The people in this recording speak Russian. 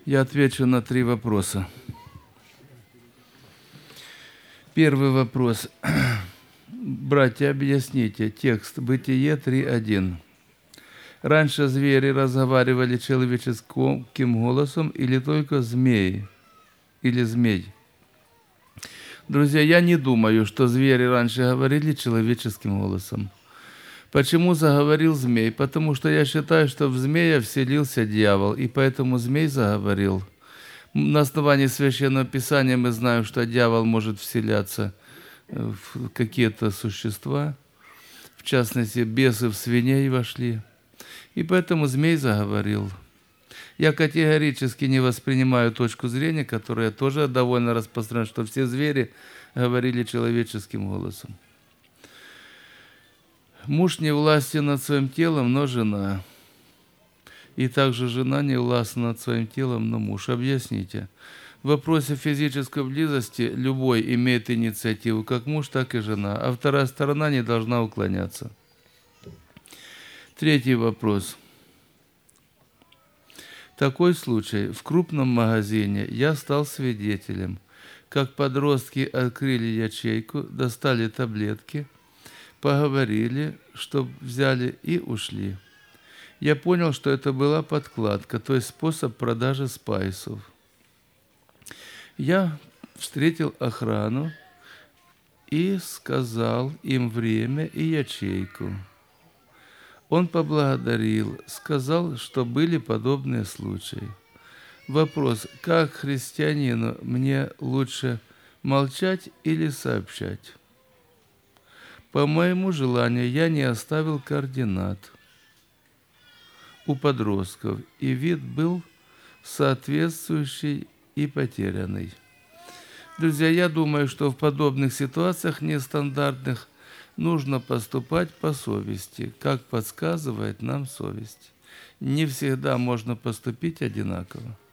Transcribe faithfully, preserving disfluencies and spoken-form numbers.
Я отвечу на три вопроса. Первый вопрос. Братья, объясните текст Бытие три один. Раньше звери разговаривали человеческим голосом или только змеи? Или змей? Друзья, я не думаю, что звери раньше говорили человеческим голосом. Почему заговорил змей? Потому что я считаю, что в змея вселился дьявол, и поэтому змей заговорил. На основании Священного Писания мы знаем, что дьявол может вселяться в какие-то существа. В частности, бесы в свиней вошли. И поэтому змей заговорил. Я категорически не воспринимаю точку зрения, которая тоже довольно распространена, что все звери говорили человеческим голосом. Муж не властен над своим телом, но жена. И также жена не властна над своим телом, но муж. Объясните. В вопросе физической близости любой имеет инициативу, как муж, так и жена, а вторая сторона не должна уклоняться. Третий вопрос. Такой случай. В крупном магазине я стал свидетелем, как подростки открыли ячейку, достали таблетки, поговорили, что взяли и ушли. Я понял, что это была подкладка, то есть способ продажи спайсов. Я встретил охрану и сказал им время и ячейку. Он поблагодарил, сказал, что были подобные случаи. Вопрос, как христианину мне лучше молчать или сообщать? По моему желанию я не оставил координат у подростков, и вид был соответствующий и потерянный. Друзья, я думаю, что в подобных ситуациях нестандартных нужно поступать по совести, как подсказывает нам совесть. Не всегда можно поступить одинаково.